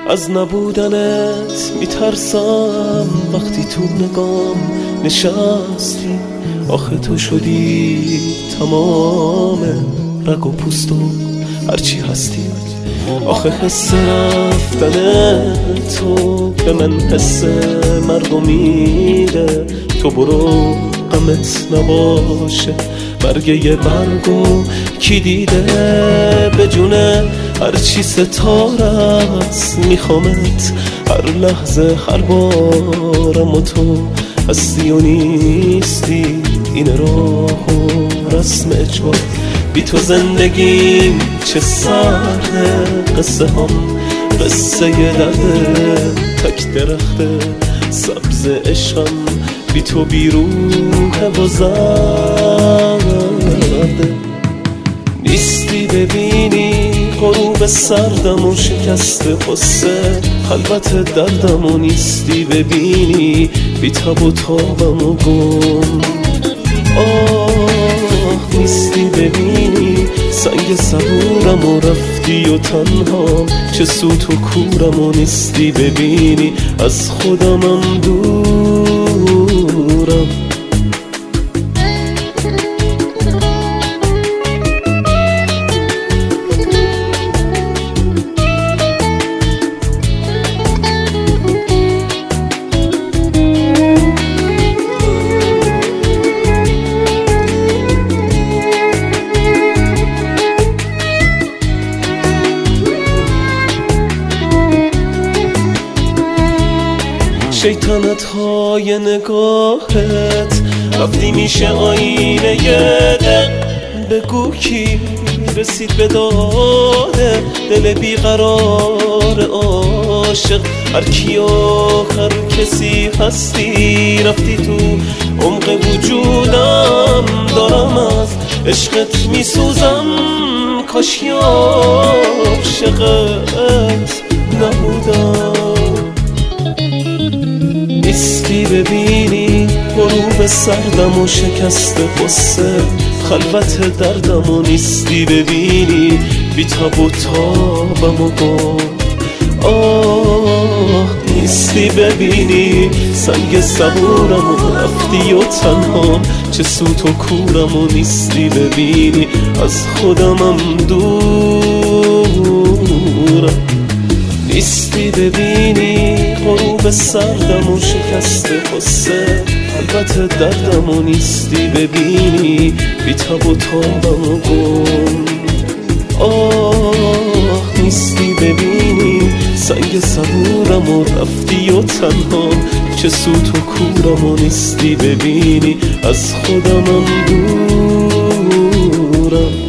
از نبودنت میترسم وقتی تو نگام نشستی. آخه تو شدی تمام رگ و پوست و هرچی هستی. آخه حس رفتن تو به من حس مرگ و میره. تو برو غمت نباشه برگ یه برگو کی دیده به جونه هرچی ستاره است. میخوامت هر لحظه هر بارم و تو هستی و نیستی. این راه و رسم اجبار بی تو زندگیم چه سرده. قصه هم قصه درده تک درخته سبز عشقم بی تو بی روحه و زرده. نیستی ببینی غروب سردم و شکست قصه خلوت دردم و نیستی ببینی بی تب و تابم و گم. نیستی ببینی سنگ صبورم و رفتی و تنها چه سوت و کورم و نیستی ببینی از خودمم دورم. شیطنت های نگاهت رفتی میشه آینه یه دل. بگو کی رسید به داده دل بیقرار عاشق. هر کی آخر کسی هستی رفتی تو عمق وجودم. دارم از عشقت میسوزم کاش عاشقت نبودم. نیستی ببینی غروب سردم و شکست قصه خلوت دردم و نیستی ببینی بی تاب و تابم و گم. نیستی ببینی سنگ صبورم و رفتی و تنهام چه سوت و کورم و نیستی ببینی از خودمم دورم. نیستی ببینی غروب سردم و شکست قصه خلوت دردم و نیستی ببینی بی تب و تابم و گم. نیستی ببینی سنگ صبورم و رفتی و تنهام چه سوت و کورم و نیستی ببینی از خودمم دورم.